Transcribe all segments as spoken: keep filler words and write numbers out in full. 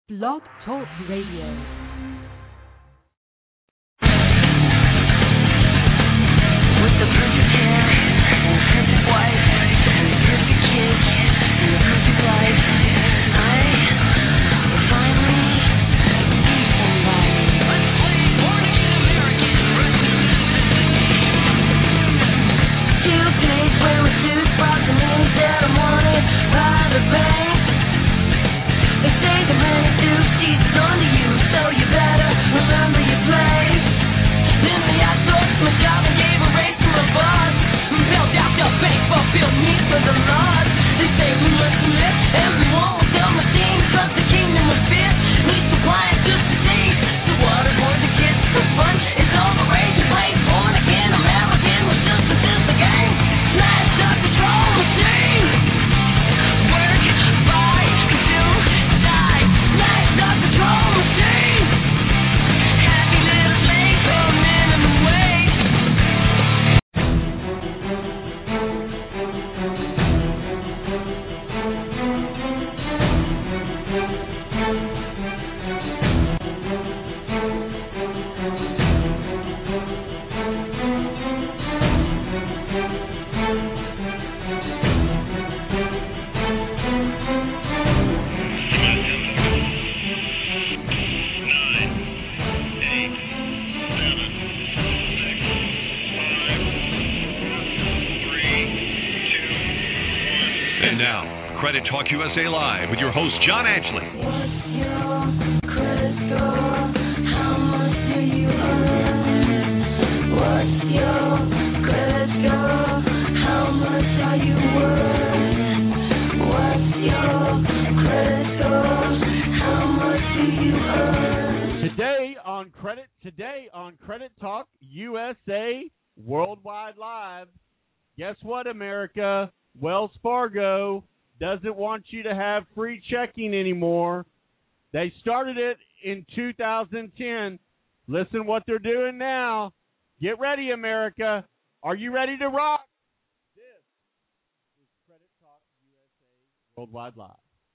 Blog Talk Radio. Credit Talk U S A Live with your host, John Ashley. What's your credit score? How much do you earn? What's your credit score? How much are you worth? What's your credit score? How much do you earn? Today on Credit Today on Credit Talk U S A Worldwide Live. Guess what, America? Wells Fargo doesn't want you to have free checking anymore. They started it in two thousand ten. Listen what they're doing now. Get ready, America. Are you ready to rock? This is Credit Talk U S A Worldwide Live.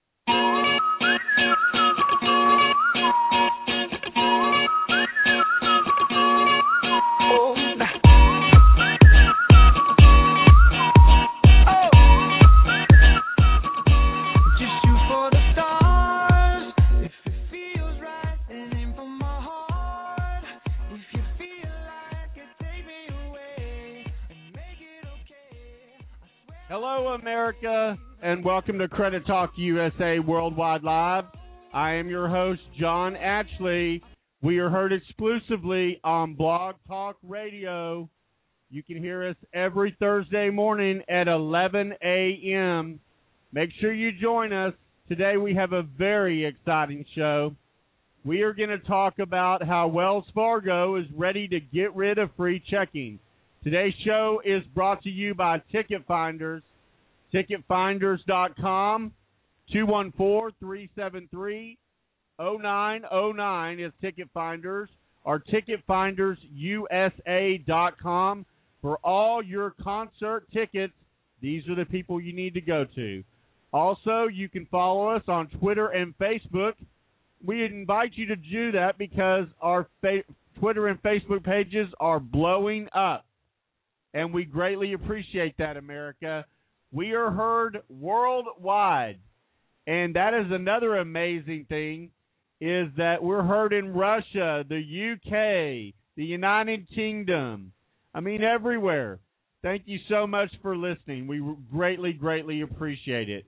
Hello, America, and welcome to Credit Talk U S A Worldwide Live. I am your host, John Ashley. We are heard exclusively on Blog Talk Radio. You can hear us every Thursday morning at eleven a.m. Make sure you join us. Today we have a very exciting show. We are going to talk about how Wells Fargo is ready to get rid of free checking. Today's show is brought to you by Ticket Finders, ticket finders dot com. two one four, three seven three, zero nine zero nine is Ticket Finders, or ticket finders U S A dot com. For all your concert tickets, these are the people you need to go to. Also, you can follow us on Twitter and Facebook. We invite you to do that because our fa- Twitter and Facebook pages are blowing up. And we greatly appreciate that, America. We are heard worldwide. And that is another amazing thing, is that we're heard in Russia, the U K, the United Kingdom. I mean, everywhere. Thank you so much for listening. We greatly, greatly appreciate it.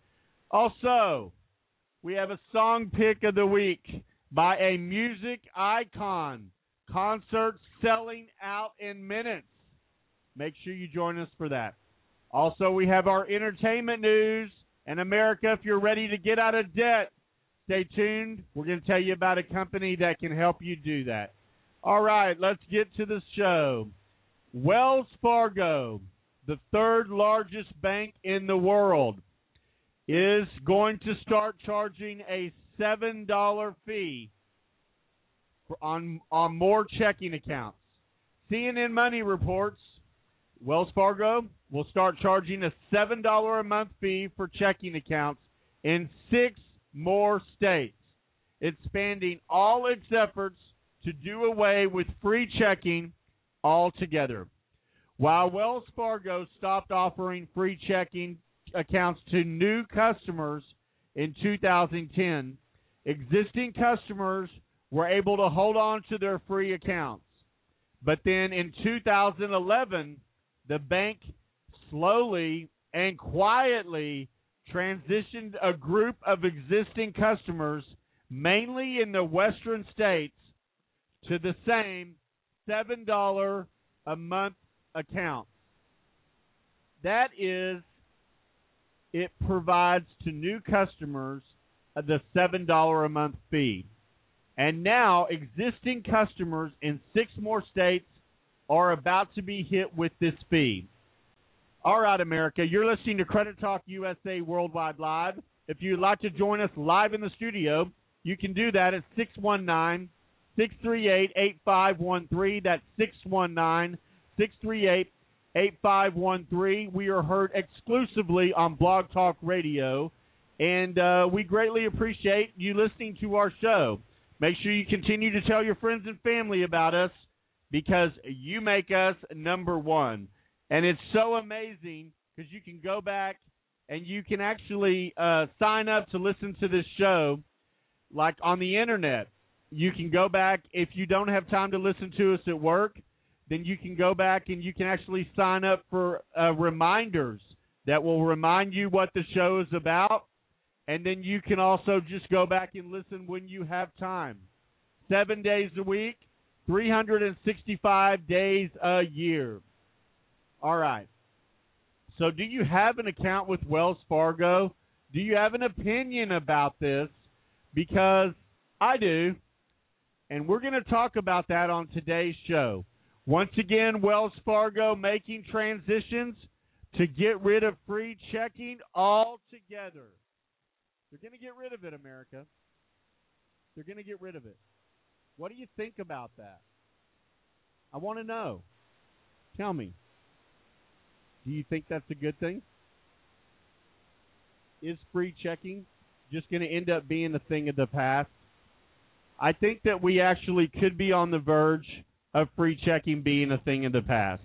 Also, we have a song pick of the week by a music icon. Concert selling out in minutes. Make sure you join us for that. Also, we have our entertainment news. And America, if you're ready to get out of debt, stay tuned. We're going to tell you about a company that can help you do that. All right, let's get to the show. Wells Fargo, the third largest bank in the world, is going to start charging a seven dollars fee for, on, on more checking accounts. C N N Money reports Wells Fargo will start charging a seven dollars a month fee for checking accounts in six more states. expanding all its efforts to do away with free checking altogether. While Wells Fargo stopped offering free checking accounts to new customers in two thousand ten, existing customers were able to hold on to their free accounts. But then in two thousand eleven, the bank slowly and quietly transitioned a group of existing customers, mainly in the western states, to the same seven dollars a month account. That is, it provides to new customers the seven dollars a month fee. And now existing customers in six more states are about to be hit with this fee. All right, America, you're listening to Credit Talk U S A Worldwide Live. If you'd like to join us live in the studio, you can do that at six one nine, six three eight, eight five one three. That's six one nine, six three eight, eight five one three. We are heard exclusively on Blog Talk Radio, and uh, we greatly appreciate you listening to our show. Make sure you continue to tell your friends and family about us, because you make us number one. And it's so amazing because you can go back and you can actually uh, sign up to listen to this show like on the internet. You can go back if you don't have time to listen to us at work. Then you can go back and you can actually sign up for uh, reminders that will remind you what the show is about. And then you can also just go back and listen when you have time. Seven days a week, three hundred sixty-five days a year. All right. So do you have an account with Wells Fargo? Do you have an opinion about this? Because I do. And we're going to talk about that on today's show. Once again, Wells Fargo making transitions to get rid of free checking altogether. They're going to get rid of it, America. They're going to get rid of it. What do you think about that? I want to know. Tell me. Do you think that's a good thing? Is free checking just going to end up being a thing of the past? I think that we actually could be on the verge of free checking being a thing of the past.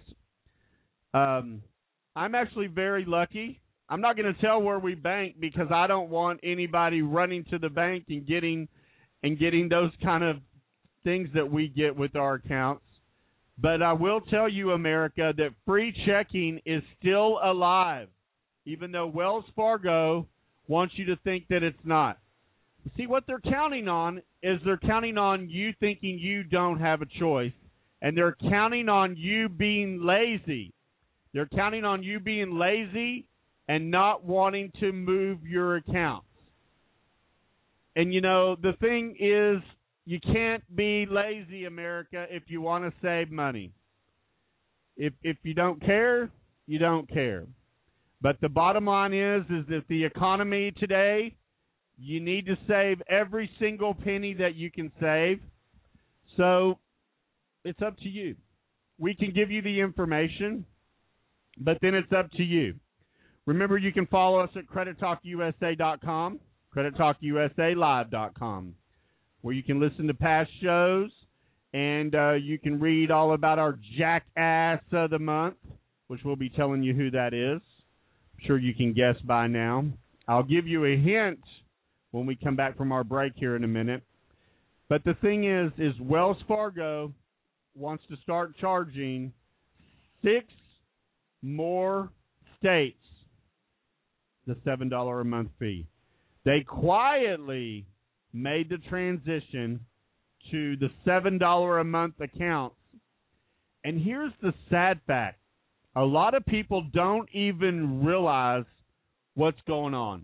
Um, I'm actually very lucky. I'm not going to tell where we bank because I don't want anybody running to the bank and getting and getting those kind of things that we get with our accounts. But I will tell you, America, that free checking is still alive, even though Wells Fargo wants you to think that it's not. See, what they're counting on is they're counting on you thinking you don't have a choice, and they're counting on you being lazy. They're counting on you being lazy and not wanting to move your accounts. And, you know, the thing is, you can't be lazy, America, if you want to save money. If if you don't care, you don't care. But the bottom line is, is that the economy today, you need to save every single penny that you can save. So it's up to you. We can give you the information, but then it's up to you. Remember, you can follow us at credit talk U S A dot com, credit talk U S A live dot com, where you can listen to past shows, and uh, you can read all about our Jackass of the Month, which we'll be telling you who that is. I'm sure you can guess by now. I'll give you a hint when we come back from our break here in a minute. But the thing is, is Wells Fargo wants to start charging six more states the seven dollars a month fee. They quietly made the transition to the seven dollars a month accounts. And here's the sad fact. A lot of people don't even realize what's going on.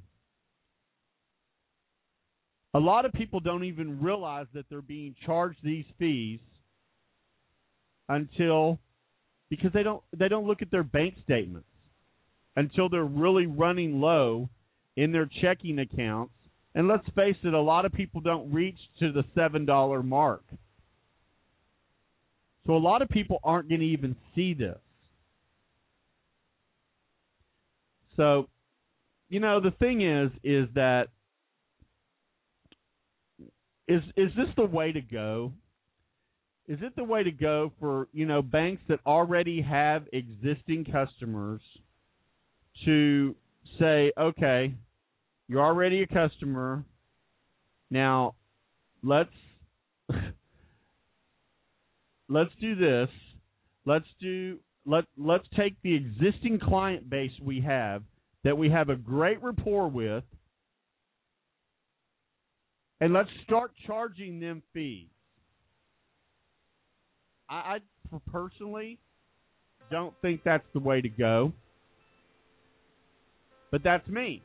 A lot of people don't even realize that they're being charged these fees until, because they don't they don't look at their bank statements until they're really running low in their checking accounts. And let's face it, a lot of people don't reach to the seven dollars mark. So a lot of people aren't going to even see this. So, you know, the thing is, is that is is this the way to go? Is it the way to go for, you know, banks that already have existing customers to say, okay, you're already a customer. Now, let's let's do this. Let's do let let's take the existing client base we have that we have a great rapport with, and let's start charging them fees. I, I personally don't think that's the way to go, but that's me.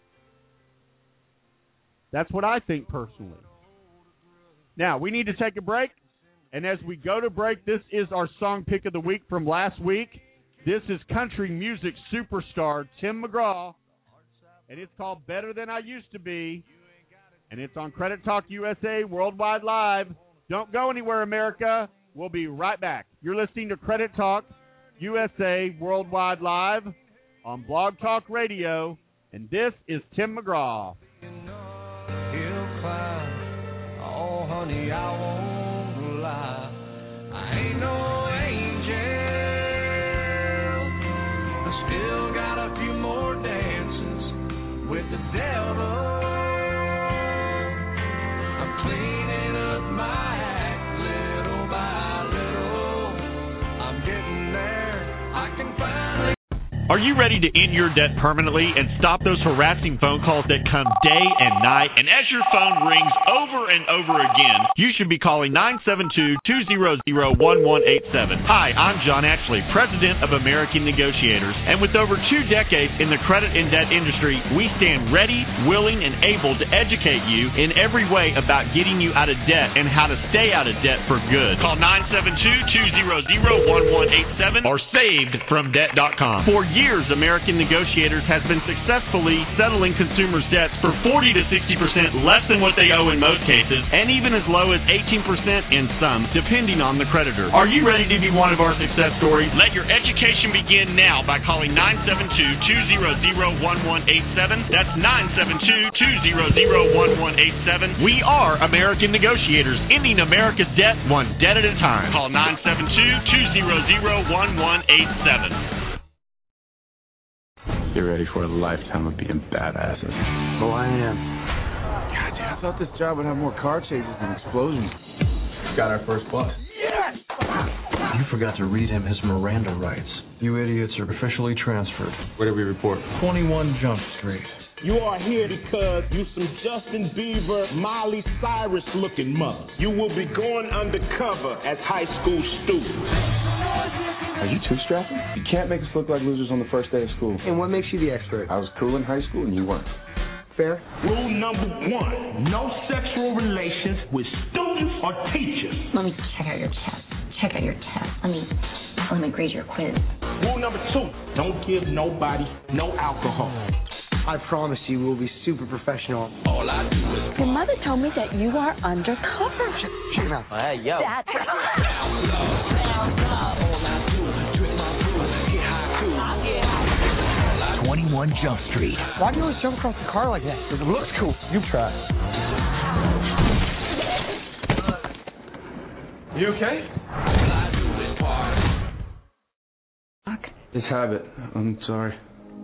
That's what I think personally. Now, we need to take a break, and as we go to break, this is our song pick of the week from last week. This is country music superstar Tim McGraw, and it's called Better Than I Used to Be, and it's on Credit Talk U S A Worldwide Live. Don't go anywhere, America. We'll be right back. You're listening to Credit Talk U S A Worldwide Live on Blog Talk Radio, and this is Tim McGraw. He'll climb. Oh, honey, I won't lie. I ain't no angel. I still got a few more dances with the devil. I'm cleaning up my act little by little. I'm getting there. I can finally. Are you ready to end your debt permanently and stop those harassing phone calls that come day and night? And as your phone rings over and over again, you should be calling nine seven two, two zero zero, one one eight seven. Hi, I'm John Ashley, President of American Negotiators. And with over two decades in the credit and debt industry, we stand ready, willing, and able to educate you in every way about getting you out of debt and how to stay out of debt for good. Call nine seven two, two zero zero, one one eight seven or saved from debt dot com. For years, American Negotiators has been successfully settling consumers' debts for forty to sixty percent less than what they owe in most cases, and even as low as eighteen percent in some, depending on the creditor. Are you ready to be one of our success stories? Let your education begin now by calling nine seven two, two zero zero, one one eight seven. That's nine seven two, two zero zero, one one eight seven. We are American Negotiators, ending America's debt one debt at a time. Call nine seven two, two zero zero, one one eight seven. Get ready for a lifetime of being badasses. Oh, I am. God, dude, I thought this job would have more car chases than explosions. Got our first bus. Yes! You forgot to read him his Miranda rights. You idiots are officially transferred. Where did we report? twenty-one Jump Street. You are here because you some Justin Bieber, Miley Cyrus looking mother. You will be going undercover as high school students. Are you two-strapping? You can't make us look like losers on the first day of school. And what makes you the expert? I was cool in high school and you weren't. Fair? Rule number one, no sexual relations with students or teachers. Let me check out your test. Check out your test. Let me, let me grade your quiz. Rule number two, don't give nobody no alcohol. I promise you we'll be super professional. All I do is... Your mother told me that you are undercover. Shut your mouth. Hey, yo. That's twenty-one Jump Street. Why do you always jump across the car like that? Because it looks cool. You try. You okay? It's habit. I'm sorry.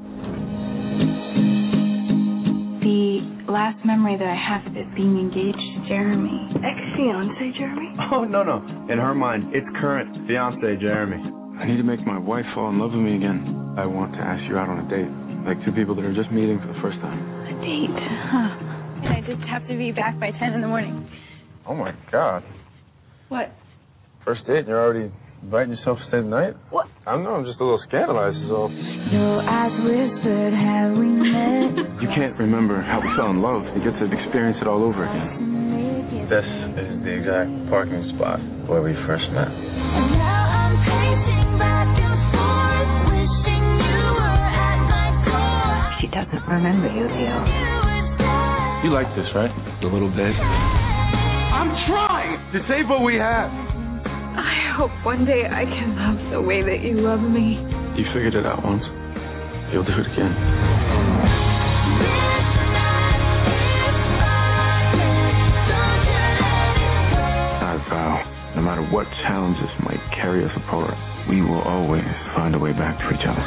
The last memory that I have of it being engaged to Jeremy. Ex-fiance Jeremy? Oh, no, no. In her mind, it's current fiance Jeremy. I need to make my wife fall in love with me again. I want to ask you out on a date. Like two people that are just meeting for the first time. A date, huh? And I just have to be back by ten in the morning. Oh, my God. What? First date and you're already inviting yourself to stay the night? What? I don't know. I'm just a little scandalized is all. Your eyes whispered, have we met? You can't remember how we fell in love. You get to experience it all over again. This is the exact parking spot where we first met. And now I'm pacing back and forth, wishing you were at my core. She doesn't remember you, Leo. You like this, right? A little bit. I'm trying to save what we have. I hope one day I can love the way that you love me. You figured it out once. You'll do it again. what challenges might carry us apart, we will always find a way back to each other.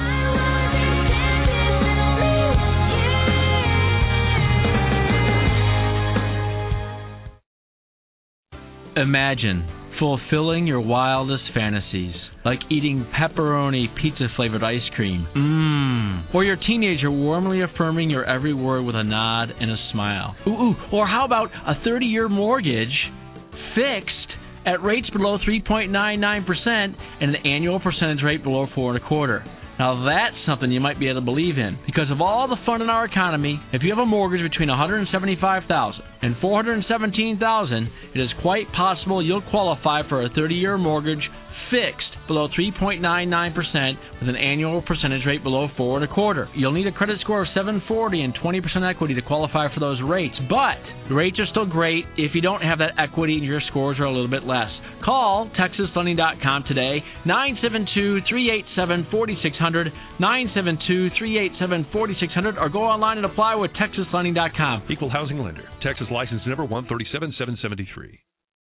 Imagine fulfilling your wildest fantasies, like eating pepperoni pizza-flavored ice cream. Mmm. Or your teenager warmly affirming your every word with a nod and a smile. Ooh, ooh. Or how about a thirty-year mortgage fixed at rates below three point nine nine percent and an annual percentage rate below four and a quarter. Now that's something you might be able to believe in. Because of all the fun in our economy, if you have a mortgage between one hundred seventy-five thousand dollars and four hundred seventeen thousand dollars, it is quite possible you'll qualify for a thirty-year mortgage fixed below three point nine nine percent with an annual percentage rate below four and a quarter. You'll need a credit score of seven forty and twenty percent equity to qualify for those rates, but the rates are still great if you don't have that equity and your scores are a little bit less. Call Texas Funding dot com today, nine seven two, three eight seven, four six zero zero, nine seven two, three eight seven, four six zero zero, or go online and apply with Texas Funding dot com. Equal housing lender. Texas license number one three seven seven seven three.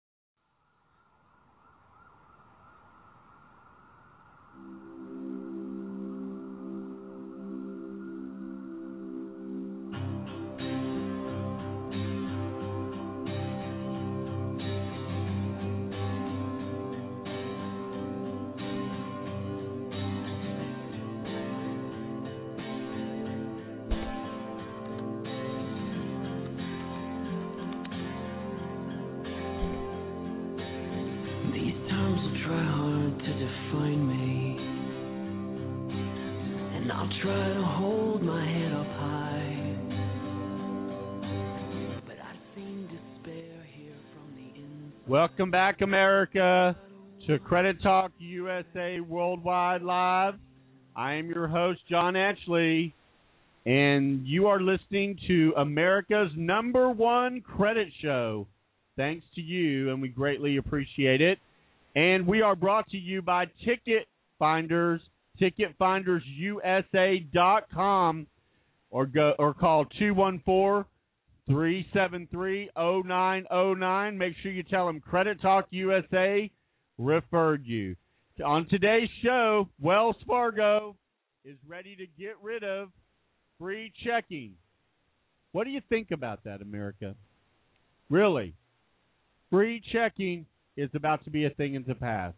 Welcome back, America, to Credit Talk U S A Worldwide Live. I am your host, John Atchley, and you are listening to America's number one credit show. Thanks to you, and we greatly appreciate it. And we are brought to you by Ticket Finders, ticket finders U S A dot com, or go or call two one four, three seven three, zero nine zero nine. Make sure you tell them Credit Talk U S A referred you. On today's show, Wells Fargo is ready to get rid of free checking. What do you think about that, America? Really? Free checking is about to be a thing in the past.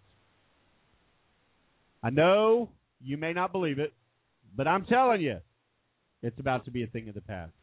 I know you may not believe it, but I'm telling you, it's about to be a thing of the past.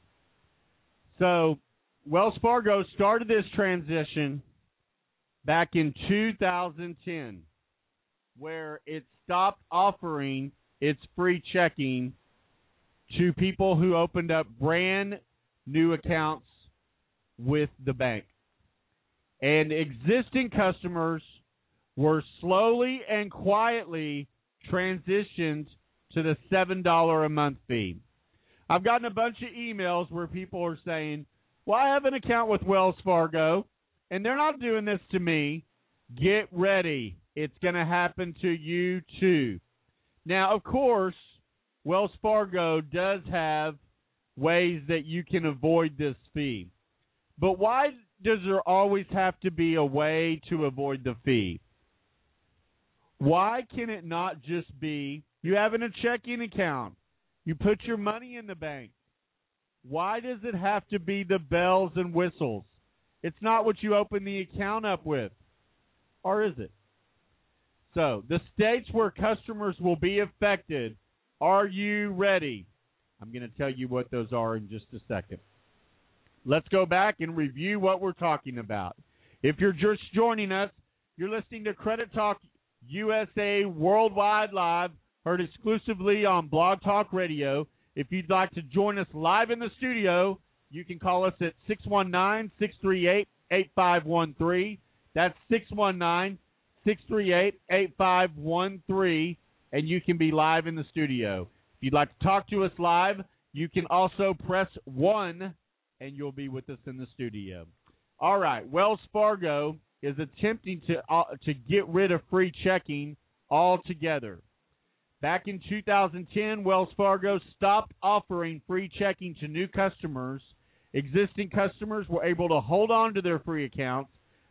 So, Wells Fargo started this transition back in two thousand ten, where it stopped offering its free checking to people who opened up brand new accounts with the bank. And existing customers were slowly and quietly transitioned to the seven dollars a month fee. I've gotten a bunch of emails where people are saying, well, I have an account with Wells Fargo, and they're not doing this to me. Get ready. It's going to happen to you too. Now, of course, Wells Fargo does have ways that you can avoid this fee. But why does there always have to be a way to avoid the fee? Why can it not just be you having a checking account? You put your money in the bank. Why does it have to be the bells and whistles? It's not what you open the account up with. Or is it? So, the states where customers will be affected, are you ready? I'm going to tell you what those are in just a second. Let's go back and review what we're talking about. If you're just joining us, you're listening to Credit Talk U S A Worldwide Live, heard exclusively on Blog Talk Radio. If you'd like to join us live in the studio, you can call us at six one nine, six three eight, eight five one three. That's six one nine, six three eight, eight five one three, and you can be live in the studio. If you'd like to talk to us live, you can also press one, and you'll be with us in the studio. All right, Wells Fargo is attempting to uh, to get rid of free checking altogether. Back in two thousand ten, Wells Fargo stopped offering free checking to new customers. Existing customers were able to hold on to their free accounts,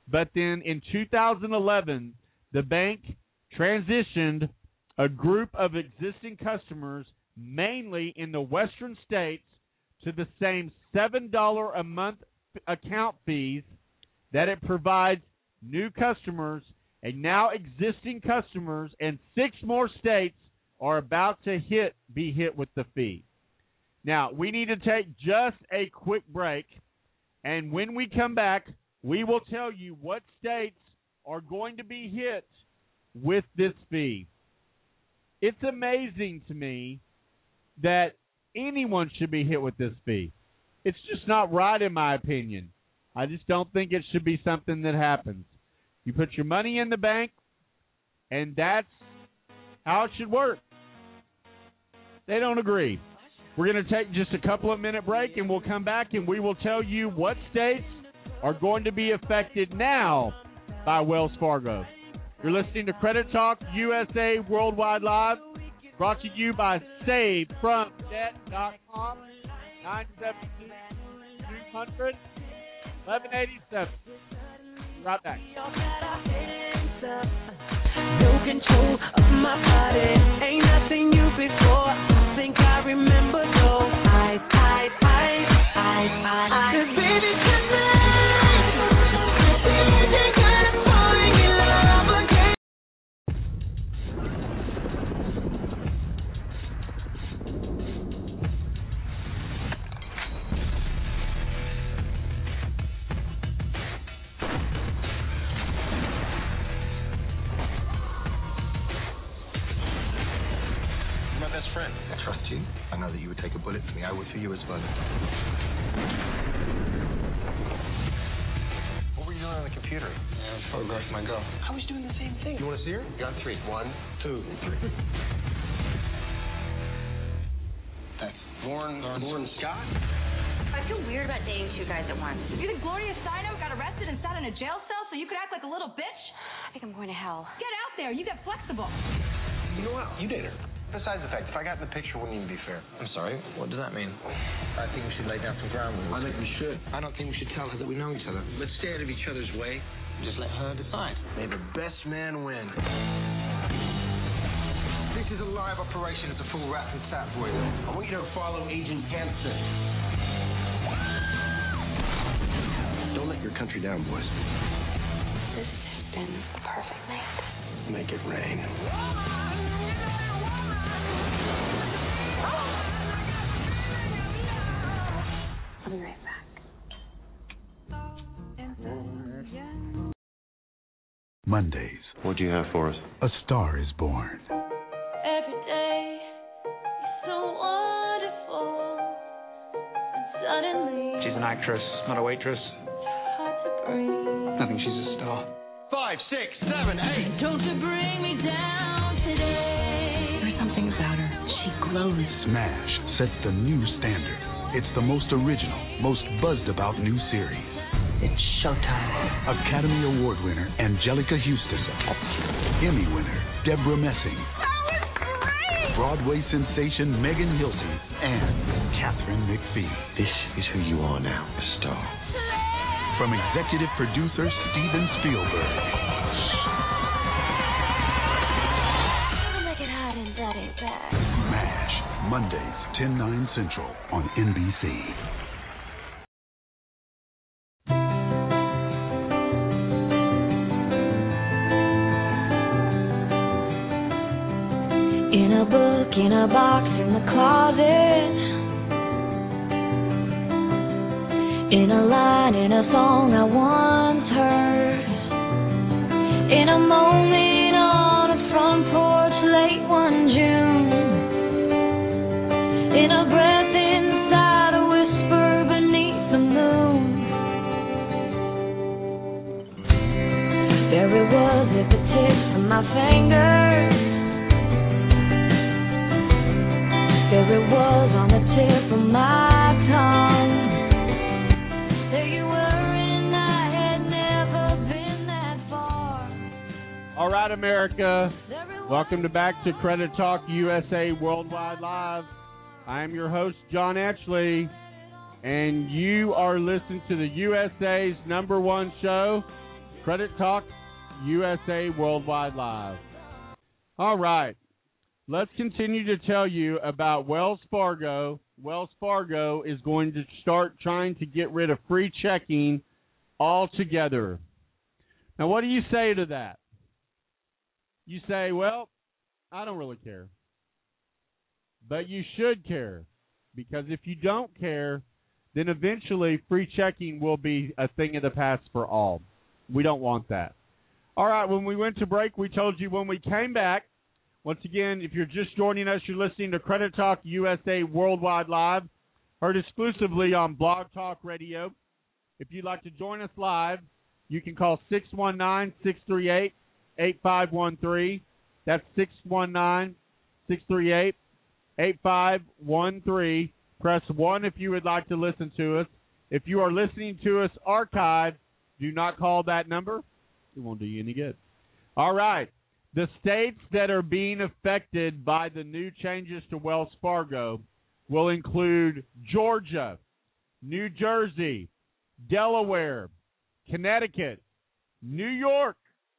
But then in two thousand eleven, the bank transitioned a group of existing customers, mainly in the western states, to the same seven dollars a month account fees that it provides new customers, and now existing customers in six more states are about to hit be hit with the fee. Now, we need to take just a quick break, and when we come back, we will tell you what states are going to be hit with this fee. It's amazing to me that anyone should be hit with this fee. It's just not right, in my opinion. I just don't think it should be something that happens. You put your money in the bank, and that's how it should work. They don't agree. We're going to take just a couple of minute break, and we'll come back, and we will tell you what states are going to be affected now by Wells Fargo. You're listening to Credit Talk U S A Worldwide Live, brought to you by save from debt dot com, nine seven two, two hundred, eleven eighty-seven. Right back. No control of my body. Ain't nothing you before. I think I remember though. I, I, I, I, I, I. Cause baby tonight, they gotta fall in love again. My best friend. I trust you. I know that you would take a bullet for me. I would for you as well. What were you doing on the computer? Yeah, I photographed my girl. I was doing the same thing. You want to see her? You got three. One, two, three. Thanks. Lauren, Lauren Scott? I feel weird about dating two guys at once. You think Gloria Steinem got arrested and sat in a jail cell so you could act like a little bitch? I think I'm going to hell. Get out there. You get flexible. You know what? You date her. Besides the fact, if I got in the picture, wouldn't even be fair. I'm sorry. What does that mean? I think we should lay down some ground rules. I think we should. I don't think we should tell her that we know each other. Let's stay out of each other's way. Just let her decide. May the best man win. This is a live operation. It's a full rap and stat for you. I want you to follow Agent Hansen. Don't let your country down, boys. This has been a perfect night. Make it rain. I'll be right back. Mondays. What do you have for us? A star is born. Every day, you're so wonderful. And suddenly, She's an actress, not a waitress. hard to breathe. I think she's a star. Five, six, seven, eight. Don't you bring me down today. There's something about her. She glows. Smash sets the new standard. It's the most original, most buzzed about new series. It's showtime. Academy Award winner Angelica Houston. Emmy winner Deborah Messing. That was great! Broadway sensation Megan Hilty and Catherine McPhee. This is who you are now, a star. From executive producer Steven Spielberg. I'll make it hot and bloody bad. MASH, Mondays, ten, nine Central on N B C. In a book, in a box, in the closet. In a line, in a song I once heard. In a moment on a front porch late one June. In a breath inside a whisper beneath the moon. There it was at the tips of my fingers. There it was on the tip of my tongue. There you were and I had never been that far. All right, America. Welcome to back to Credit Talk U S A Worldwide Live. I am your host, John Ashley, and you are listening to the U S A's number one show, Credit Talk U S A Worldwide Live. All right. Let's continue to tell you about Wells Fargo. Wells Fargo is going to start trying to get rid of free checking altogether. Now, what do you say to that? You say, well, I don't really care. But you should care, because if you don't care, then eventually free checking will be a thing of the past for all. We don't want that. All right, when we went to break, we told you when we came back. Once again, if you're just joining us, you're listening to Credit Talk U S A Worldwide Live, heard exclusively on Blog Talk Radio. If you'd like to join us live, you can call six one nine, six three eight, eight five one three. That's six one nine, six three eight, eight five one three. Press one if you would like to listen to us. If you are listening to us archived, do not call that number. It won't do you any good. All right. The states that are being affected by the new changes to Wells Fargo will include Georgia, New Jersey, Delaware, Connecticut, New York.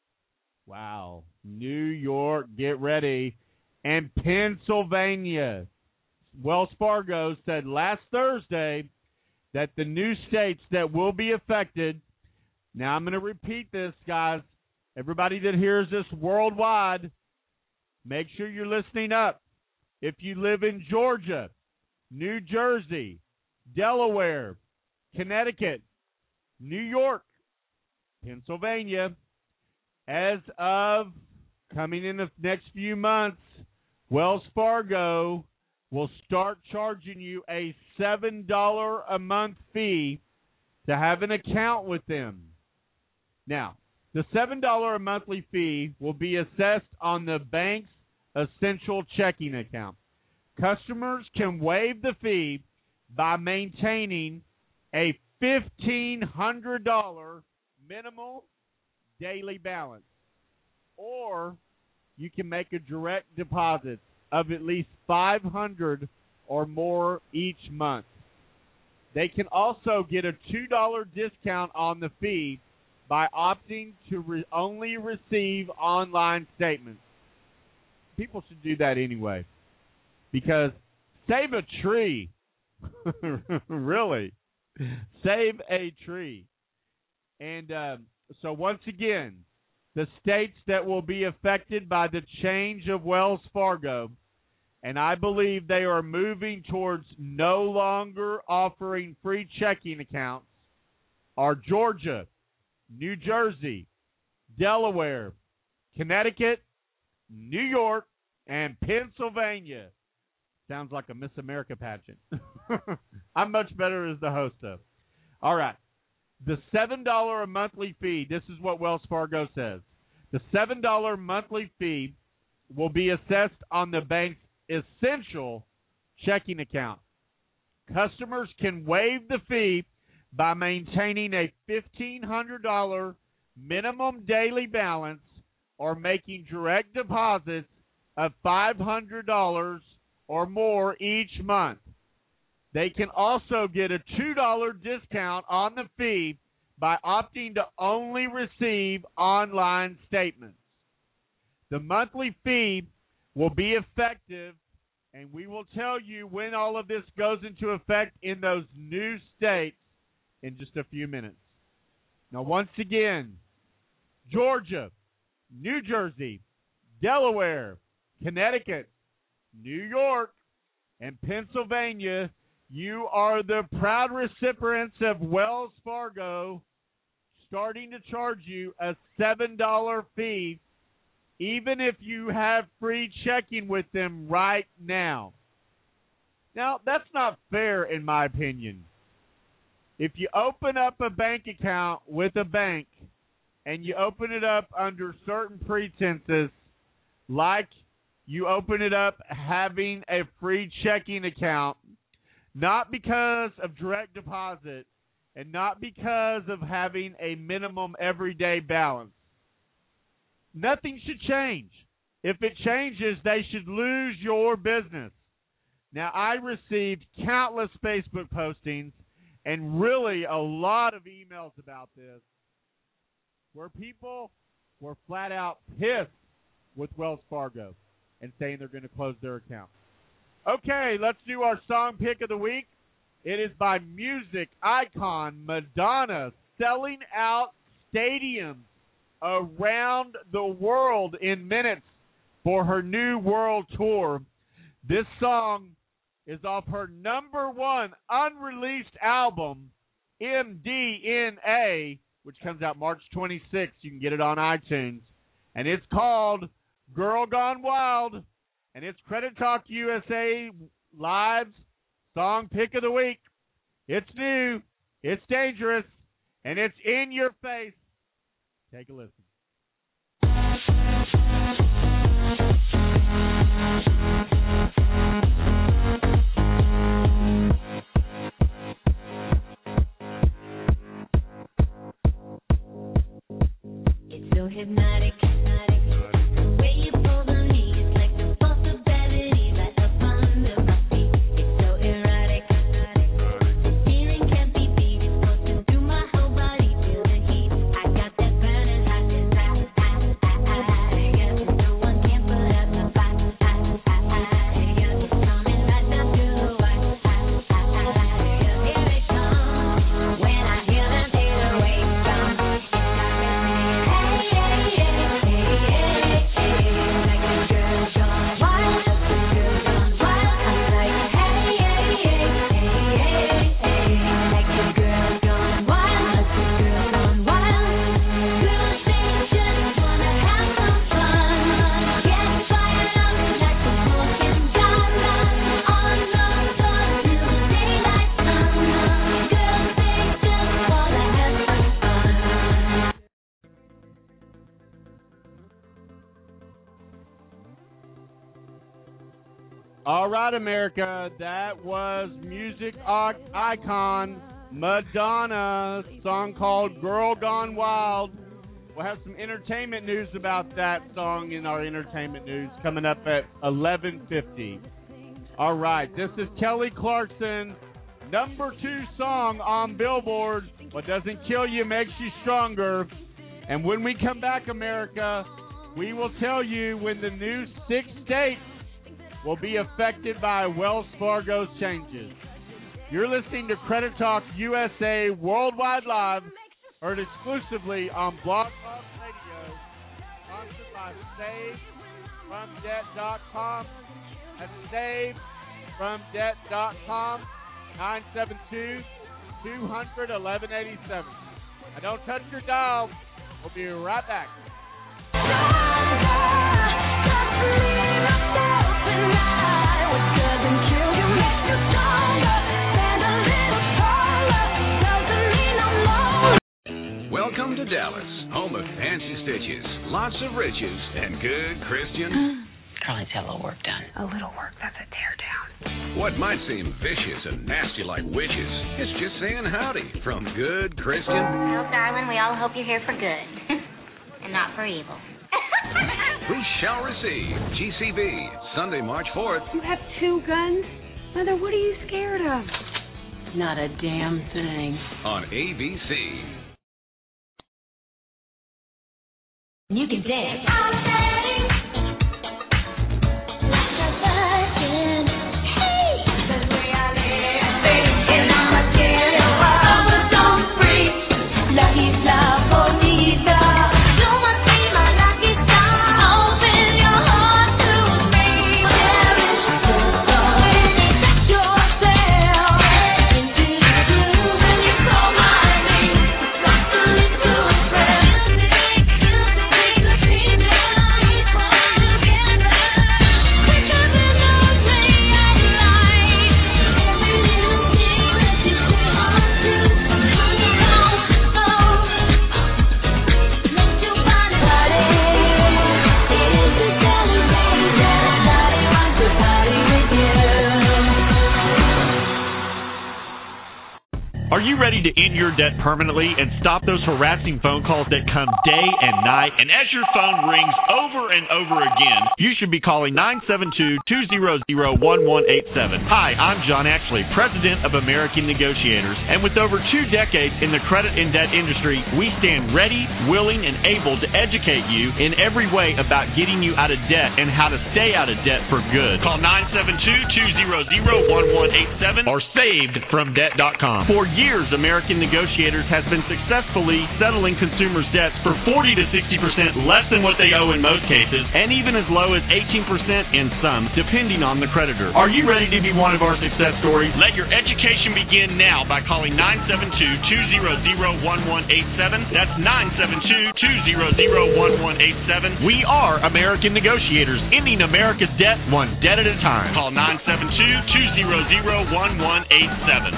Wow. New York, get ready. And Pennsylvania. Wells Fargo said last Thursday that the new states that will be affected. Now, I'm going to repeat this, guys. Everybody that hears this worldwide, make sure you're listening up. If you live in Georgia, New Jersey, Delaware, Connecticut, New York, Pennsylvania, as of coming in the next few months, Wells Fargo will start charging you a seven dollars a month fee to have an account with them. Now, the seven dollars a monthly fee will be assessed on the bank's essential checking account. Customers can waive the fee by maintaining a fifteen hundred dollars minimal daily balance, or you can make a direct deposit of at least five hundred dollars or more each month. They can also get a two dollars discount on the fee by opting to re- only receive online statements. People should do that anyway, because save a tree. Really. Save a tree. And uh, so once again, the states that will be affected by the change of Wells Fargo, and I believe they are moving towards no longer offering free checking accounts, are Georgia, New Jersey, Delaware, Connecticut, New York, and Pennsylvania. Sounds like a Miss America pageant. I'm much better as the host of. All right. The seven dollars a monthly fee, this is what Wells Fargo says. The seven dollars monthly fee will be assessed on the bank's essential checking account. Customers can waive the fee by maintaining a fifteen hundred dollars minimum daily balance or making direct deposits of five hundred dollars or more each month. They can also get a two dollars discount on the fee by opting to only receive online statements. The monthly fee will be effective, and we will tell you when all of this goes into effect in those new states in just a few minutes. Now, once again, Georgia, New Jersey, Delaware, Connecticut, New York, and Pennsylvania, you are the proud recipients of Wells Fargo starting to charge you a seven dollars fee, even if you have free checking with them right now. Now, that's not fair in my opinion. If you open up a bank account with a bank and you open it up under certain pretenses, like you open it up having a free checking account, not because of direct deposit and not because of having a minimum everyday balance, nothing should change. If it changes, they should lose your business. Now, I received countless Facebook postings and really a lot of emails about this, where people were flat out pissed with Wells Fargo and saying they're going to close their account. Okay, let's do our song pick of the week. It is by music icon Madonna, selling out stadiums around the world in minutes for her new world tour. This song is off her number one unreleased album, M D N A, which comes out March twenty-sixth. You can get it on iTunes. And it's called Girl Gone Wild. And it's Credit Talk U S A Live's song pick of the week. It's new, it's dangerous, and it's in your face. Take a listen. It's so hypnotic, hypnotic. The way you pull on me is like the force of gravity right up under my feet. It's so erotic, hypnotic. The feeling can't be beat. It's coursing through my whole body. Feel the heat. I got that burning hot desire. Yeah, no one can put out my fire. Yeah, it's coming right down to the wire. Yeah, here it comes. When I hear them fade away from, it's All right, America, that was music icon Madonna, song called Girl Gone Wild. We'll have some entertainment news about that song in our entertainment news coming up at eleven fifty. All right, this is Kelly Clarkson, number two song on Billboard. What doesn't kill you makes you stronger. And when we come back, America, we will tell you when the new six states will be affected by Wells Fargo's changes. You're listening to Credit Talk U S A Worldwide Live, heard exclusively on Blog Talk Radio, sponsored by Save From Debt dot com. That's Save From Debt dot com, nine seven two, two hundred, eleven eighty-seven. Now don't touch your dial. We'll be right back. Welcome to Dallas, home of fancy stitches, lots of riches, and good Christian. Carly's got a little work done. A little work, that's a tear down. What might seem vicious and nasty like witches, it's just saying howdy from good Christian. Well, darling, we all hope you're here for good and not for evil. We shall receive G C B, Sunday, March fourth. You have two guns? Mother, what are you scared of? Not a damn thing. On A B C. You can dance. I'm ready. Like a virgin. Hey, the way I live. Thinking I'm a material world, but don't freak. Lucky love, bonita. You must be my lucky star. Open your heart to me. Cherish the story. Set yourself into the groove, and you call my name. It's got to lead to a friend. to end your debt permanently and stop those harassing phone calls that come day and night. And as your phone rings over and over again, you should be calling nine seven two, two zero zero, one one eight seven. Hi, I'm John Ashley, President of American Negotiators. And with over two decades in the credit and debt industry, we stand ready, willing, and able to educate you in every way about getting you out of debt and how to stay out of debt for good. Call nine seven two, two zero zero, one one eight seven or saved from debt dot com. For years, American Negotiators has been successfully settling consumers' debts for forty to sixty percent less than what they owe in most cases, and even as low as eighteen percent in some, depending on the creditor. Are you ready to be one of our success stories? Let your education begin now by calling nine seven two, two zero zero, one one eight seven. That's nine seven two, two zero zero, one one eight seven. We are American Negotiators, ending America's debt one debt at a time. Call nine seven two, two zero zero, one one eight seven.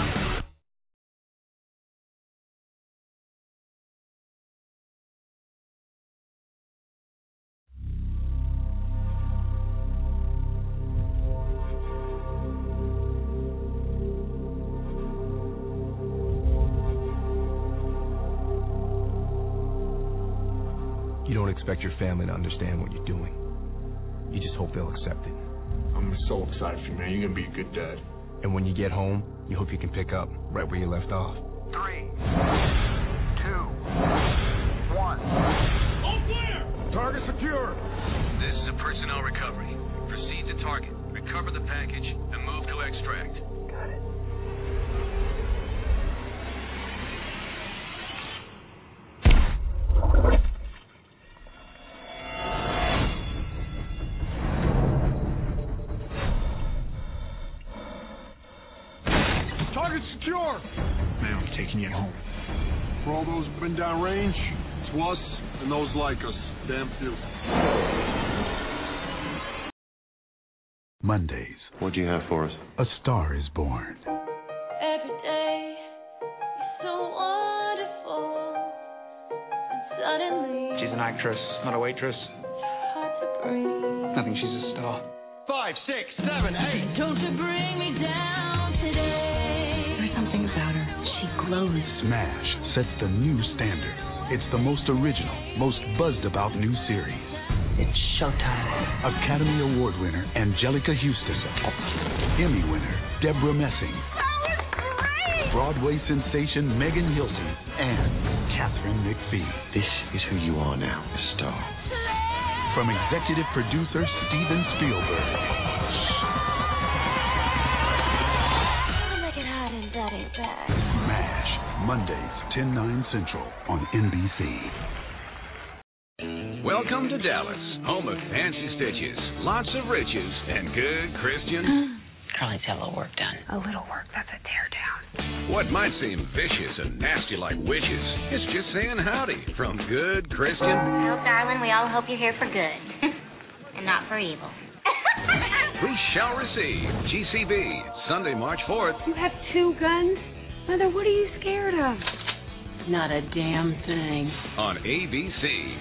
You don't expect your family to understand what you're doing. You just hope they'll accept it. I'm so excited for you, man. You're going to be a good dad. And when you get home, you hope you can pick up right where you left off. Three, two, one. All clear! Target secure. This is a personnel recovery. Proceed to target, recover the package, and move to extract. Got it. Target secure. Man, I'm taking you home. For all those who've been downrange, to us and those like us, damn few. Mondays. What do you have for us? A Star is Born. Every day, you're so wonderful. And suddenly, She's an actress, not a waitress. hard to breathe. I think she's a star. Five, six, seven, eight. Don't you bring me down today. There's something about her. She glows. Smash sets the new standard. It's the most original, most buzzed about new series. It's showtime. Academy Award winner Angelica Houston. Emmy winner Deborah Messing. Broadway sensation Megan Hilton and Catherine McPhee. This is who you are now, a star. From executive producer Steven Spielberg. Make it hot and dirty back. Smash, Mondays, ten, nine Central on N B C. Welcome to Dallas, home of fancy stitches, lots of riches, and good Christian. Carly's got a little work done. A little work, that's a tear down. What might seem vicious and nasty like witches, it's just saying howdy from good Christian. Well, darling, we all hope you're here for good and not for evil. Who shall receive G C B Sunday, March fourth. You have two guns? Mother, what are you scared of? Not a damn thing. On A B C.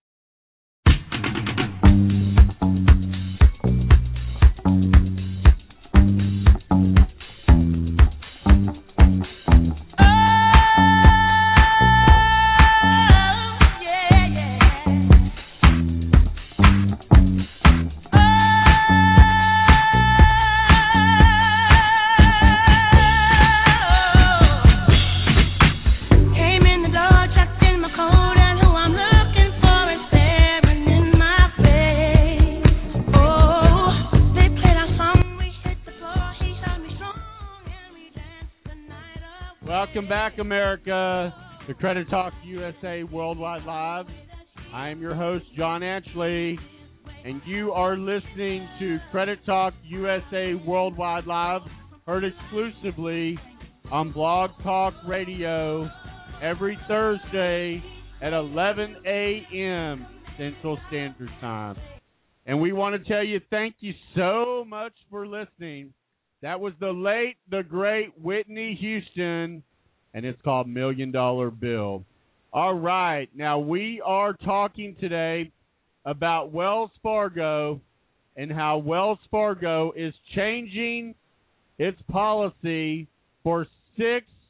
Welcome back, America, to Credit Talk U S A Worldwide Live. I am your host, John Ashley, and you are listening to Credit Talk U S A Worldwide Live, heard exclusively on Blog Talk Radio every Thursday at eleven a.m. Central Standard Time. And we want to tell you thank you so much for listening. That was the late, the great Whitney Houston, and it's called Million Dollar Bill. All right, now we are talking today about Wells Fargo and how Wells Fargo is changing its policy for six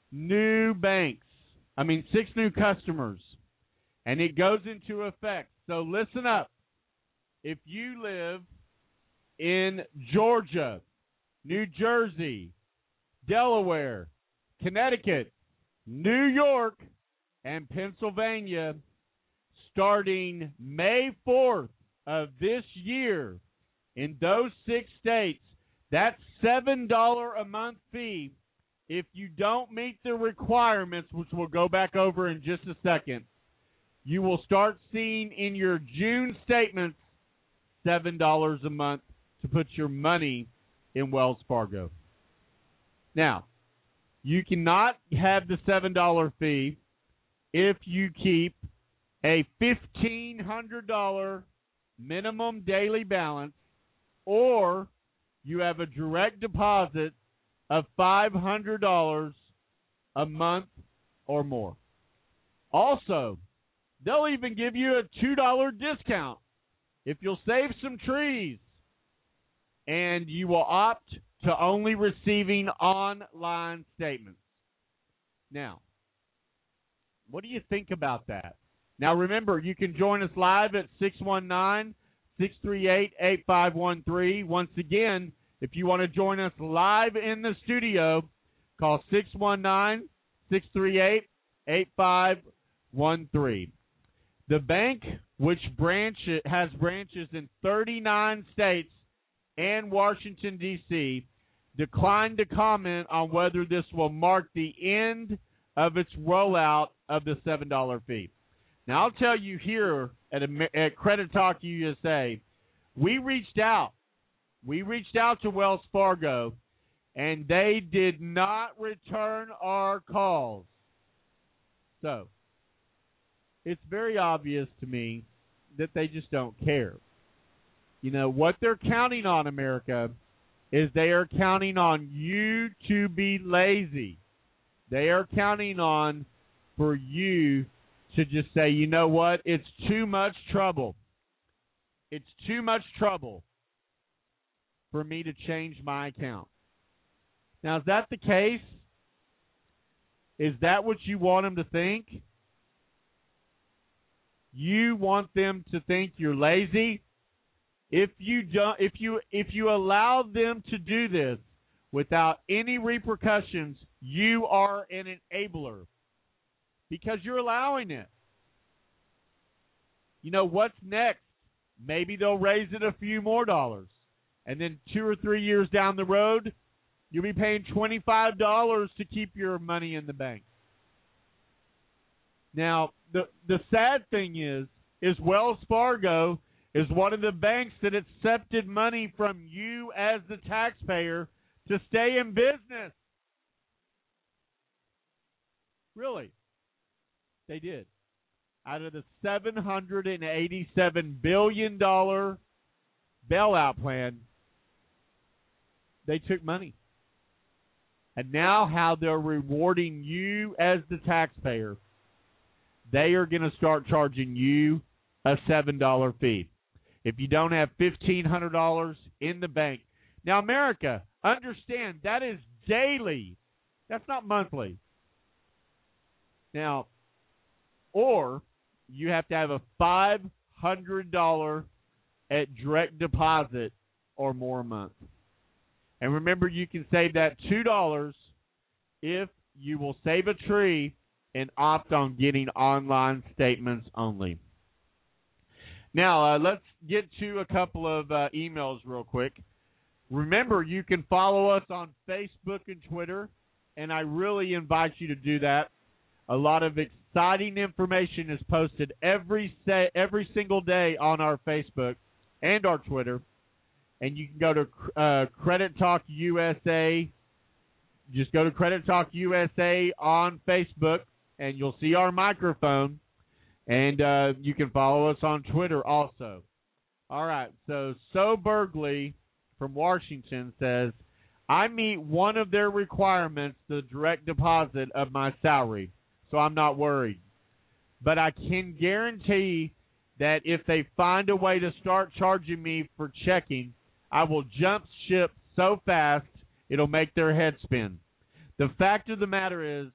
new banks. I mean, six new customers. And it goes into effect. So listen up. If you live in Georgia, New Jersey, Delaware, Connecticut, New York, and Pennsylvania, starting May fourth of this year, in those six states, that seven dollars a month fee, if you don't meet the requirements, which we'll go back over in just a second, you will start seeing in your June statements seven dollars a month to put your money in Wells Fargo. Now, you cannot have the seven dollars fee if you keep a fifteen hundred dollars minimum daily balance, or you have a direct deposit of five hundred dollars a month or more. Also, they'll even give you a two dollars discount if you'll save some trees, and you will opt to only receiving online statements. Now, what do you think about that? Now, remember, you can join us live at six one nine, six three eight, eight five one three. Once again, if you want to join us live in the studio, call six one nine, six three eight, eight five one three. The bank, which branch has branches in thirty-nine states and Washington, D C, declined to comment on whether this will mark the end of its rollout of the seven dollars fee. Now, I'll tell you here at, at Credit Talk U S A, we reached out. We reached out to Wells Fargo, and they did not return our calls. So, it's very obvious to me that they just don't care. You know, what they're counting on, America, is they are counting on you to be lazy. They are counting on for you to just say, you know what, it's too much trouble. It's too much trouble for me to change my account. Now, is that the case? Is that what you want them to think? You want them to think you're lazy? If you don't, if you if you allow them to do this without any repercussions, you are an enabler because you're allowing it. You know what's next? Maybe they'll raise it a few more dollars, and then two or three years down the road, you'll be paying twenty-five dollars to keep your money in the bank. Now, the the sad thing is, is Wells Fargo is one of the banks that accepted money from you as the taxpayer to stay in business. Really. They did. Out of the seven hundred eighty-seven billion dollars bailout plan, they took money. And now how they're rewarding you as the taxpayer, they are going to start charging you a seven dollars fee. If you don't have fifteen hundred dollars in the bank. Now, America, understand, that is daily. That's not monthly. Now, or you have to have a five hundred dollars at direct deposit or more a month. And remember, you can save that two dollars if you will save a tree and opt on getting online statements only. Now, uh, let's get to a couple of uh, emails real quick. Remember, you can follow us on Facebook and Twitter, and I really invite you to do that. A lot of exciting information is posted every say, every single day on our Facebook and our Twitter. And you can go to uh, Credit Talk U S A. Just go to Credit Talk U S A on Facebook, and you'll see our microphone. And uh, you can follow us on Twitter also. All right, so So Bergley from Washington says, I meet one of their requirements, the direct deposit of my salary, so I'm not worried. But I can guarantee that if they find a way to start charging me for checking, I will jump ship so fast it'll make their head spin. The fact of the matter is,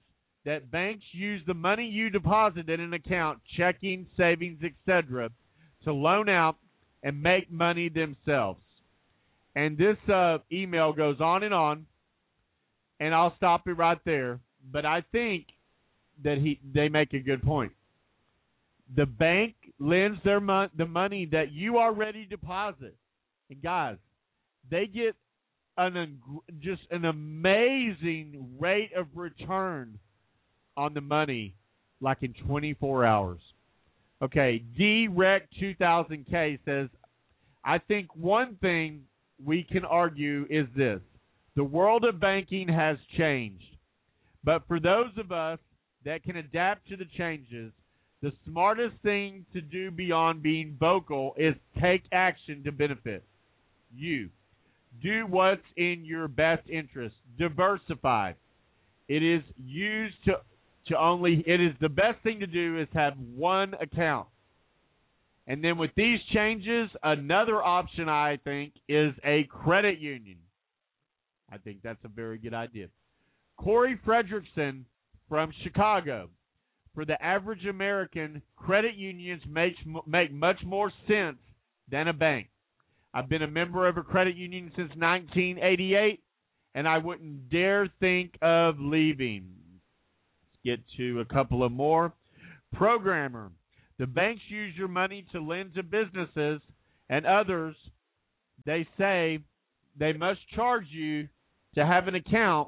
that banks use the money you deposit in an account, checking, savings, et cetera, to loan out and make money themselves. And this uh, email goes on and on, and I'll stop it right there. But I think that he they make a good point. The bank lends their mon- the money that you already deposit. And guys, they get an just an amazing rate of return on the money, like in twenty-four hours. Okay, D Rec two thousand K says, I think one thing we can argue is this. The world of banking has changed. But for those of us that can adapt to the changes, the smartest thing to do beyond being vocal is take action to benefit you. Do what's in your best interest. Diversify. It is used to to only. It is the best thing to do is have one account. And then with these changes, another option I think is a credit union. I think that's a very good idea. Corey Fredrickson from Chicago. For the average American, credit unions make, make much more sense than a bank. I've been a member of a credit union since nineteen eighty-eight, and I wouldn't dare think of leaving. Let's get to a couple of more. Programmer. The banks use your money to lend to businesses and others. They say they must charge you to have an account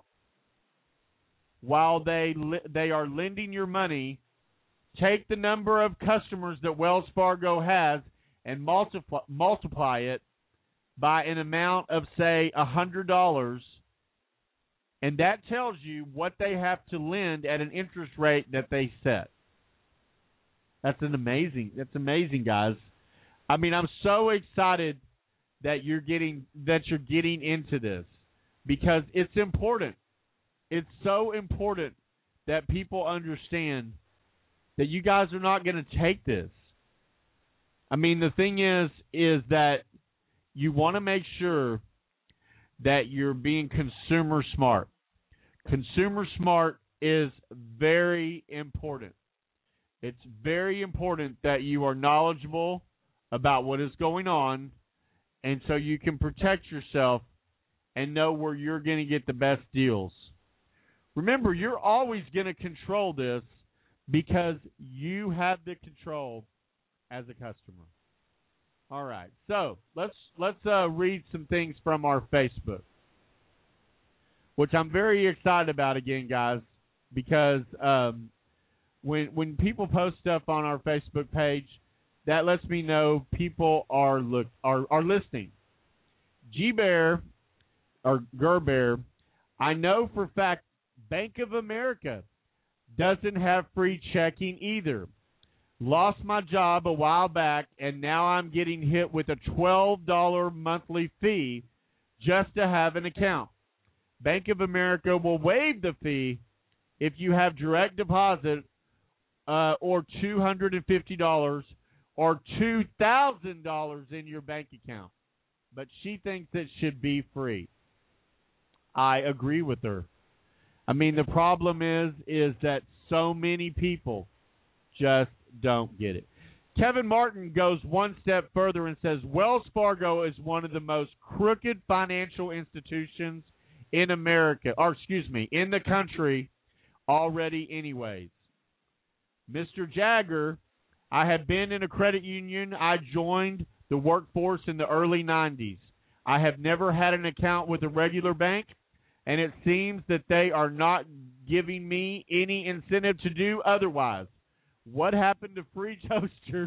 while they they are lending your money. Take the number of customers that Wells Fargo has and multiply, multiply it by an amount of, say, one hundred dollars, and that tells you what they have to lend at an interest rate that they set. That's an amazing. That's amazing, guys. I mean, I'm so excited that you're getting that you're getting into this because it's important. It's so important that people understand that you guys are not going to take this. I mean, the thing is, is that you want to make sure that you're being consumer smart. Consumer smart is very important. It's very important that you are knowledgeable about what is going on, and so you can protect yourself and know where you're going to get the best deals. Remember, you're always going to control this because you have the control as a customer. All right, so let's let's uh, read some things from our Facebook, which I'm very excited about again, guys, because um, when when people post stuff on our Facebook page, that lets me know people are look are are listening. G Bear or Gerbear, I know for a fact Bank of America doesn't have free checking either. Lost my job a while back, and now I'm getting hit with a twelve dollars monthly fee just to have an account. Bank of America will waive the fee if you have direct deposit uh, or two hundred fifty dollars or two thousand dollars in your bank account. But she thinks it should be free. I agree with her. I mean, the problem is, is that so many people just don't get it. Kevin Martin goes one step further and says, Wells Fargo is one of the most crooked financial institutions in America, or excuse me, in the country already anyways. Mister Jagger, I have been in a credit union. I joined the workforce in the early nineties. I have never had an account with a regular bank, and it seems that they are not giving me any incentive to do otherwise. What happened to free toasters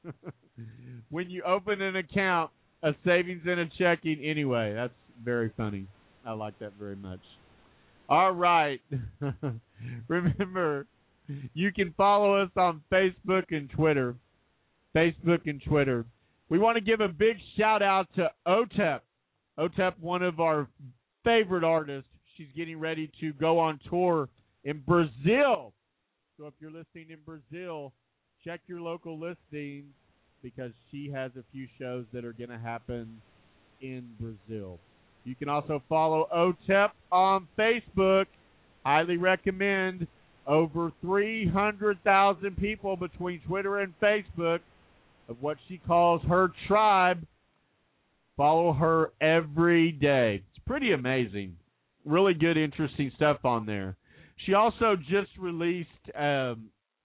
when you open an account, a savings and a checking anyway? That's very funny. I like that very much. All right. Remember, you can follow us on Facebook and Twitter. Facebook and Twitter. We want to give a big shout out to O T E P. O T E P, one of our favorite artists. She's getting ready to go on tour in Brazil. So if you're listening in Brazil, check your local listings because she has a few shows that are going to happen in Brazil. You can also follow O T E P on Facebook. Highly recommend. over three hundred thousand people between Twitter and Facebook of what she calls her tribe follow her every day. It's pretty amazing. Really good, interesting stuff on there. She also just released um,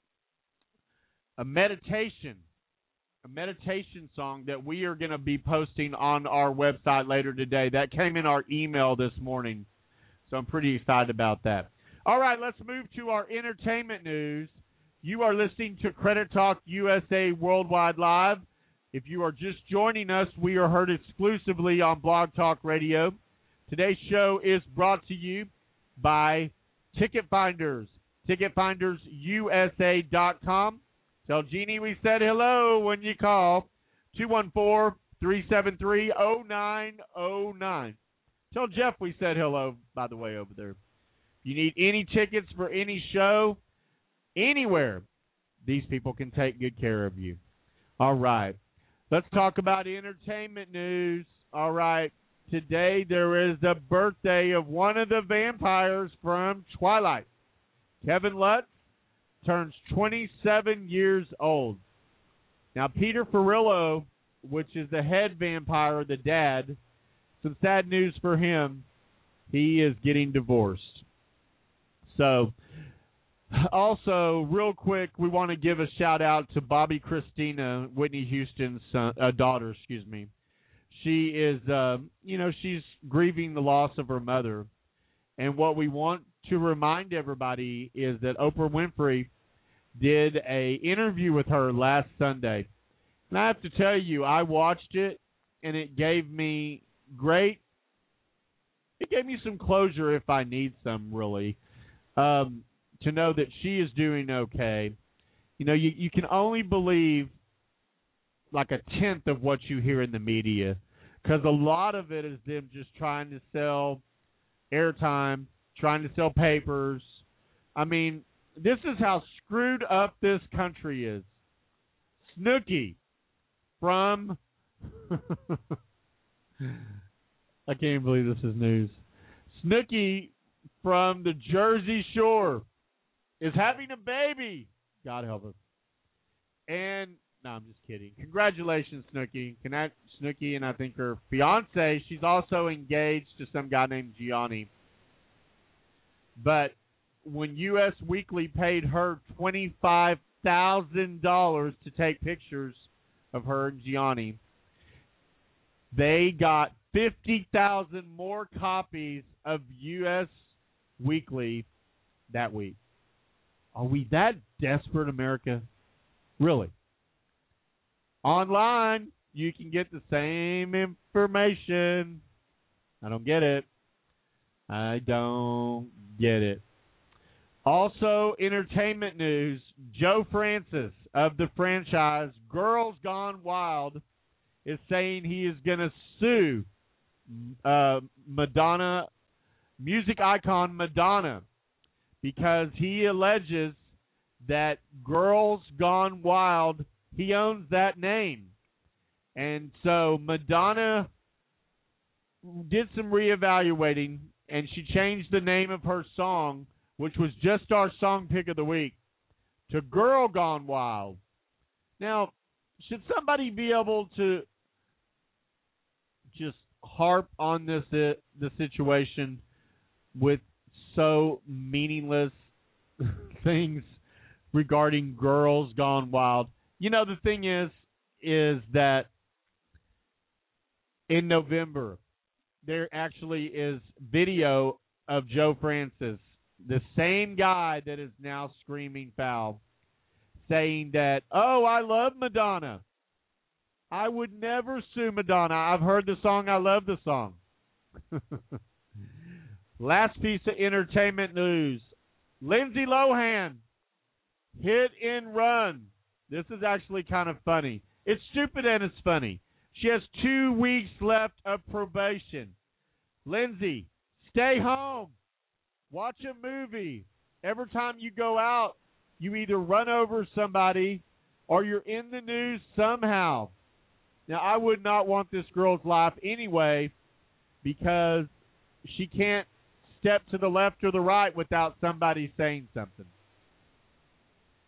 a meditation, a meditation song that we are going to be posting on our website later today. That came in our email this morning, so I'm pretty excited about that. All right, let's move to our entertainment news. You are listening to Credit Talk U S A Worldwide Live. If you are just joining us, we are heard exclusively on Blog Talk Radio. Today's show is brought to you by Ticket Finders, ticket finders U S A dot com. Tell Jeannie we said hello when you call two one four, three seven three, zero nine zero nine. Tell Jeff we said hello, by the way, over there. If you need any tickets for any show, anywhere, these people can take good care of you. All right. Let's talk about entertainment news. All right. Today there is the birthday of one of the vampires from Twilight. Kevin Lutz turns twenty-seven years old. Now, Peter Farillo, which is the head vampire, the dad, some sad news for him. He is getting divorced. So, also, real quick, we want to give a shout-out to Bobby Christina, Whitney Houston's son, uh, daughter, excuse me. She is, uh, you know, she's grieving the loss of her mother. And what we want to remind everybody is that Oprah Winfrey did a interview with her last Sunday. And I have to tell you, I watched it, and it gave me great, it gave me some closure if I need some, really, um, to know that she is doing okay. You know, you, you can only believe like a tenth of what you hear in the media, because a lot of it is them just trying to sell airtime, trying to sell papers. I mean, this is how screwed up this country is. Snooki from... I can't even believe this is news. Snooki from the Jersey Shore is having a baby. God help us. And... No, I'm just kidding. Congratulations, Snooki. Snooki and I think her fiance. She's also engaged to some guy named Gianni. But when U S Weekly paid her twenty-five thousand dollars to take pictures of her and Gianni, they got fifty thousand more copies of U S Weekly that week. Are we that desperate, America? Really? Online, you can get the same information. I don't get it. I don't get it. Also, entertainment news. Joe Francis of the franchise Girls Gone Wild is saying he is going to sue uh, Madonna, music icon Madonna, because he alleges that Girls Gone Wild, he owns that name. And so Madonna did some reevaluating, and she changed the name of her song, which was just our song pick of the week, to Girl Gone Wild. Now, should somebody be able to just harp on this uh, the situation with so meaningless things regarding Girls Gone Wild? You know, the thing is, is that in November, there actually is video of Joe Francis, the same guy that is now screaming foul, saying that, oh, I love Madonna. I would never sue Madonna. I've heard the song. I love the song. Last piece of entertainment news. Lindsay Lohan, Hit and Run. This is actually kind of funny. It's stupid and it's funny. She has two weeks left of probation. Lindsay, stay home. Watch a movie. Every time you go out, you either run over somebody or you're in the news somehow. Now, I would not want this girl's life anyway, because she can't step to the left or the right without somebody saying something.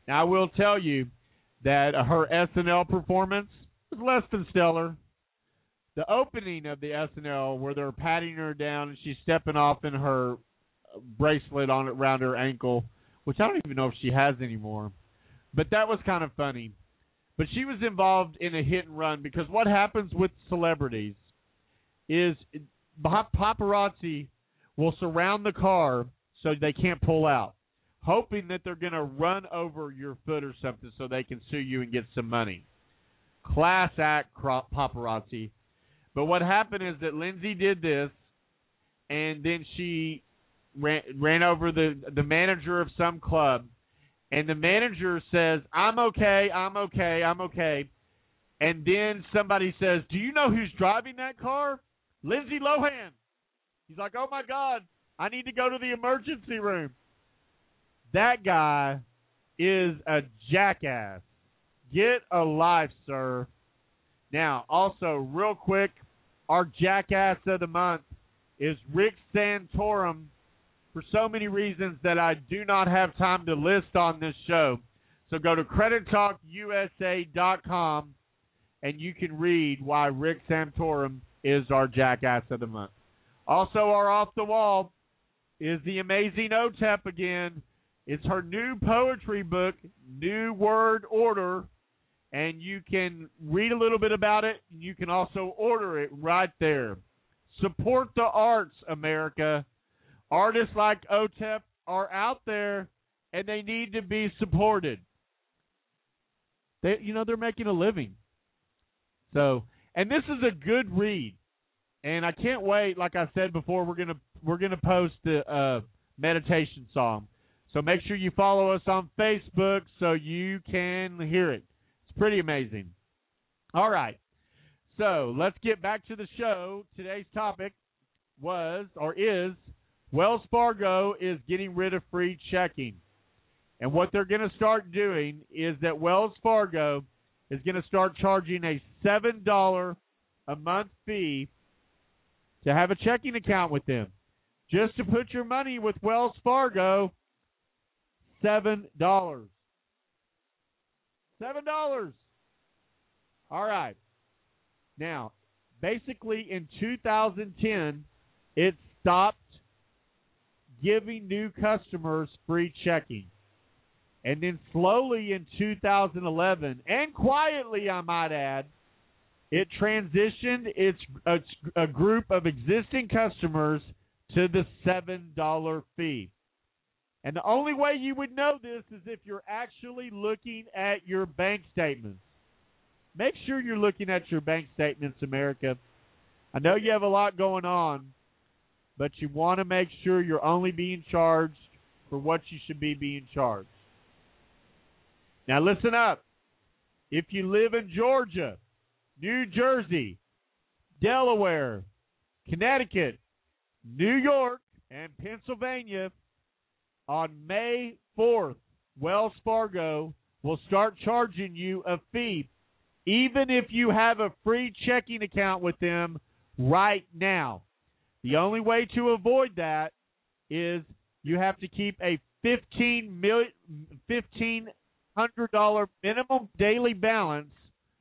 Now, I will tell you that her S N L performance was less than stellar. The opening of the S N L where they're patting her down and she's stepping off in her bracelet on around her ankle, which I don't even know if she has anymore. But that was kind of funny. But she was involved in a hit and run because what happens with celebrities is paparazzi will surround the car so they can't pull out, hoping that they're going to run over your foot or something so they can sue you and get some money. Class act paparazzi. But what happened is that Lindsay did this, and then she ran, ran over the, the manager of some club, and the manager says, I'm okay, I'm okay, I'm okay. And then somebody says, do you know who's driving that car? Lindsay Lohan. He's like, oh, my God, I need to go to the emergency room. That guy is a jackass. Get a life, sir. Now, also, real quick, our jackass of the month is Rick Santorum for so many reasons that I do not have time to list on this show. So go to credit talk U S A dot com and you can read why Rick Santorum is our jackass of the month. Also, our off the wall is the amazing O T E P again. It's her new poetry book, New Word Order, and you can read a little bit about it. You can also order it right there. Support the arts, America. Artists like O T E P are out there, and they need to be supported. They, you know, they're making a living. So, and this is a good read, and I can't wait. Like I said before, we're gonna we're gonna post the uh, meditation song. So make sure you follow us on Facebook so you can hear it. It's pretty amazing. All right. So let's get back to the show. Today's topic was or is Wells Fargo is getting rid of free checking. And what they're going to start doing is that Wells Fargo is going to start charging a seven dollars a month fee to have a checking account with them. Just to put your money with Wells Fargo, seven dollars. seven dollars. All right. Now, basically in two thousand ten, it stopped giving new customers free checking. And then slowly in two thousand eleven, and quietly I might add, it transitioned its a, a group of existing customers to the seven dollars fee. And the only way you would know this is if you're actually looking at your bank statements. Make sure you're looking at your bank statements, America. I know you have a lot going on, but you want to make sure you're only being charged for what you should be being charged. Now listen up. If you live in Georgia, New Jersey, Delaware, Connecticut, New York, and Pennsylvania, on May fourth, Wells Fargo will start charging you a fee, even if you have a free checking account with them right now. The only way to avoid that is you have to keep a fifteen hundred dollars minimum daily balance,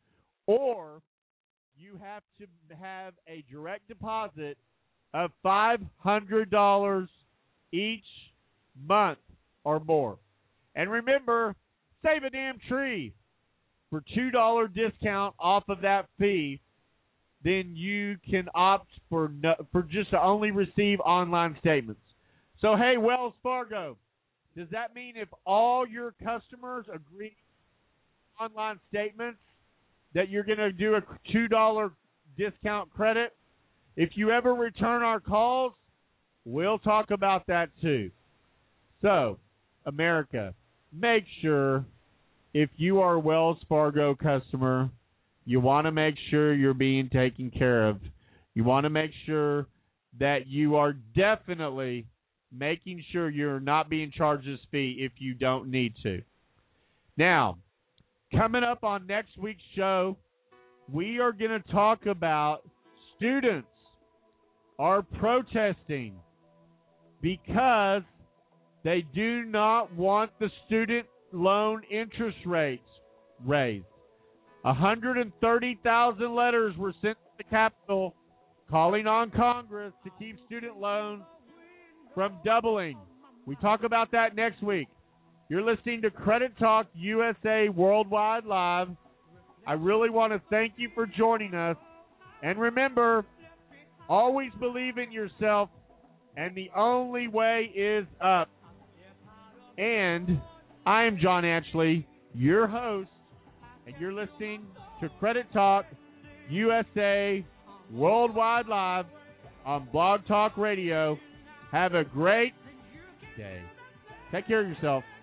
or you have to have a direct deposit of five hundred dollars each month or more. And remember, save a damn tree. For two dollars discount off of that fee, then you can opt for no, for just to only receive online statements. So, hey, Wells Fargo, does that mean if all your customers agree on online statements that you're going to do a two dollars discount credit? If you ever return our calls, we'll talk about that too. So, America, make sure if you are a Wells Fargo customer, you want to make sure you're being taken care of. You want to make sure that you are definitely making sure you're not being charged this fee if you don't need to. Now, coming up on next week's show, we are going to talk about students are protesting because they do not want the student loan interest rates raised. one hundred thirty thousand letters were sent to the Capitol calling on Congress to keep student loans from doubling. We talk about that next week. You're listening to Credit Talk U S A Worldwide Live. I really want to thank you for joining us. And remember, always believe in yourself, and the only way is up. And I am John Ashley, your host, and you're listening to Credit Talk U S A Worldwide Live on Blog Talk Radio. Have a great day. Take care of yourself.